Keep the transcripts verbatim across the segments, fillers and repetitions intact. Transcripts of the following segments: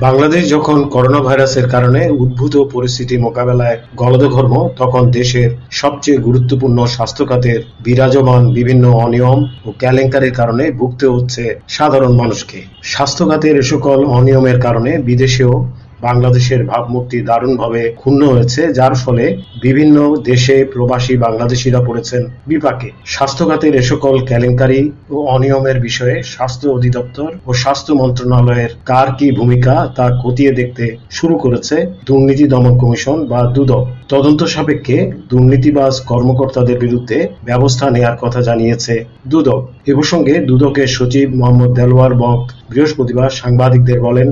বাংলাদেশ যখন করোনা ভাইরাসের কারণে উদ্ভূত পরিস্থিতি মোকাবেলায় গলদঘর্ম, তখন দেশের সবচেয়ে গুরুত্বপূর্ণ স্বাস্থ্য খাতের বিরাজমান বিভিন্ন অনিয়ম ও কেলেঙ্কারির কারণে ভুগতে হচ্ছে সাধারণ মানুষকে। স্বাস্থ্য খাতের এ সকল অনিয়মের কারণে বিদেশেও বাংলাদেশের ভাবমূর্তি দারুণভাবে ক্ষুণ্ণ হয়েছে, যার ফলে বিভিন্ন দেশে প্রবাসী বাংলাদেশিরা পড়েছেন বিপাকে। স্বাস্থ্য খাতের এ সকল কেলেঙ্কারি ও অনিয়মের বিষয়ে স্বাস্থ্য অধিদপ্তর ও স্বাস্থ্য মন্ত্রণালয়ের কার কি ভূমিকা তা খতিয়ে দেখতে শুরু করেছে দুর্নীতি দমন কমিশন বা দুদক। তদন্ত সাপেক্ষে দুর্নীতিবাজ কর্মকর্তাদের বিরুদ্ধে ব্যবস্থা নেয়ার কথা জানিয়েছে দুদক। এ প্রসঙ্গে দুদকের সচিব মোহাম্মদ দেলোয়ার বক বৃহস্পতিবার সাংবাদিকদের বলেন,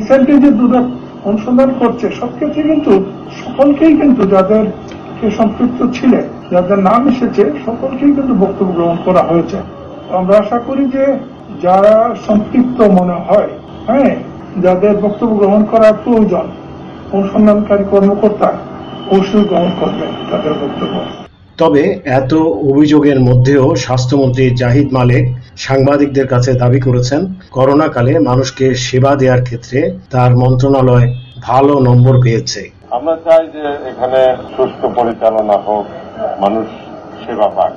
অনুসন্ধান করছে সবক্ষেত্রে কিন্তু সকলকেই কিন্তু যাদের সম্পৃক্ত ছিলেন, যাদের নাম এসেছে সকলকেই কিন্তু বক্তব্য গ্রহণ করা হয়েছে। আমরা আশা করি যে যারা সম্পৃক্ত মনে হয়, হ্যাঁ, যাদের বক্তব্য গ্রহণ করার প্রয়োজন, অনুসন্ধানকারী কর্মকর্তা অবশ্যই গ্রহণ করবেন তাদের বক্তব্য। তবে এত অভিযোগের মধ্যেও স্বাস্থ্যমন্ত্রী জাহিদ মালেক সাংবাদিকদের কাছে দাবি করেছেন, করোনাকালে মানুষকে সেবা দেওয়ার ক্ষেত্রে তার মন্ত্রণালয় ভালো নম্বর পেয়েছে। আমরা চাই যে এখানে সুষ্ঠু পরিচালনা হোক, মানুষ সেবা পাক।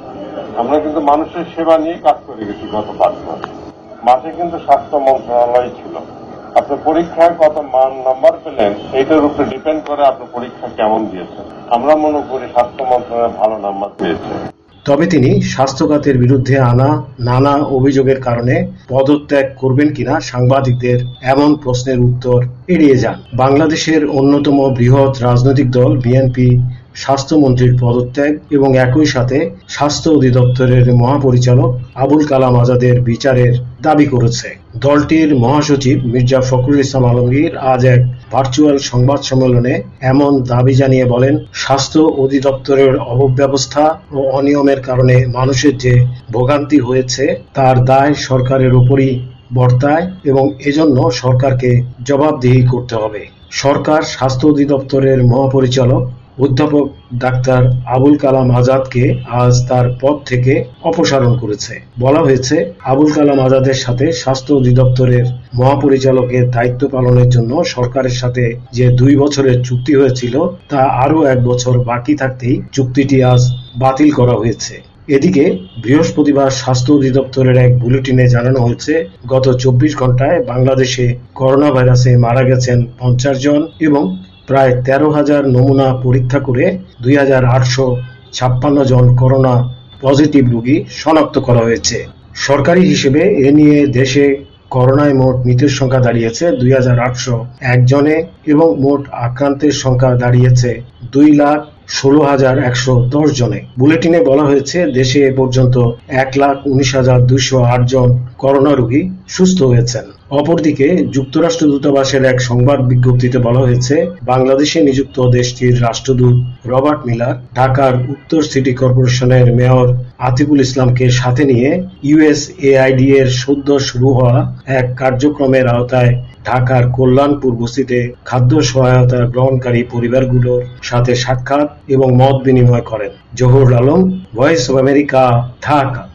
আমরা কিন্তু মানুষের সেবা নিয়ে কাজ করে গেছি গত পাঁচ মাস। মাসে কিন্তু স্বাস্থ্য মন্ত্রণালয় ছিল। আপনি পরীক্ষায় কত মান নাম্বার পেলেন এইটার উপরে ডিপেন্ড করে আপনি পরীক্ষা কেমন দিয়েছেন। আমরা মনে করি স্বাস্থ্য মন্ত্রণালয় ভালো নাম্বার পেয়েছে। তবে তিনি স্বাস্থ্য খাতের বিরুদ্ধে আনা নানা অভিযোগের কারণে পদত্যাগ করবেন কিনা সাংবাদিকদের এমন প্রশ্নের উত্তর এড়িয়ে যান। বাংলাদেশের অন্যতম বৃহৎ রাজনৈতিক দল বিএনপি স্বাস্থ্যমন্ত্রীর পদত্যাগ এবং একই সাথে স্বাস্থ্য অধিদপ্তরের মহাপরিচালক আবুল কালাম আজাদের বিচারের দাবি করেছে। দলটির মহাসচিব মির্জা ফখরুল ইসলাম আলমগীর আজ এক ভার্চুয়াল সংবাদ সম্মেলনে এমন দাবি জানিয়ে বলেন, স্বাস্থ্য অধিদপ্তরের অপব্যবস্থা ও অনিয়মের কারণে মানুষের যে ভোগান্তি হয়েছে তার দায় সরকারের উপরই বর্তায় এবং এজন্য সরকারকে জবাবদিহি করতে হবে। সরকার স্বাস্থ্য অধিদপ্তরের মহাপরিচালক অধ্যাপক ডাক্তার আবুল কালাম আজাদকে আজ তার পদ থেকে অপসারণ করেছে। বলা হয়েছে, আবুল কালাম আজাদের সাথে স্বাস্থ্য অধিদপ্তরের মহাপরিচালকের দায়িত্ব পালনের জন্য সরকারের সাথে যে দুই বছরের চুক্তি হয়েছিল তা আরও এক বছর বাকি থাকতেই চুক্তিটি আজ বাতিল করা হয়েছে। এদিকে বৃহস্পতিবার স্বাস্থ্য অধিদপ্তরের এক বুলেটিনে জানানো হয়েছে, গত চব্বিশ ঘন্টায় বাংলাদেশে করোনা ভাইরাসে মারা গেছেন পঞ্চাশ জন এবং প্রায় তেরো হাজার নমুনা পরীক্ষা করে দুই হাজার আটশো ছাপ্পান্ন জন করোনা পজিটিভ রোগী শনাক্ত করা হয়েছে। সরকারি হিসেবে এ নিয়ে দেশে করোনায় মোট মৃতের সংখ্যা দাঁড়িয়েছে দুই হাজার আটশো এক জনে এবং মোট আক্রান্তের সংখ্যা দাঁড়িয়েছে দুই লাখ ষোলো হাজার একশো দশ জনে। বুলেটিনে বলা হয়েছে, দেশে এ পর্যন্ত এক লাখ উনিশ হাজার দুইশো আট জন করোনা রোগী সুস্থ হয়েছেন। অপরদিকে যুক্তরাষ্ট্র দূতাবাসের এক সংবাদ বিজ্ঞপ্তিতে বলা হয়েছে, বাংলাদেশে নিযুক্ত দেশটির রাষ্ট্রদূত রবার্ট মিলার ঢাকার উত্তর সিটি কর্পোরেশনের মেয়র আতিকুল ইসলামকে সাথে নিয়ে ইউএসএআইডি এর সদ্য শুরু হওয়া এক কার্যক্রমের আওতায় ঢাকার কল্যাণপুর বস্তিতে খাদ্য সহায়তা গ্রহণকারী পরিবারগুলোর সাথে সাক্ষাৎ এবং মত বিনিময় করেন। Zahur Alam, Voice of America, Dhaka.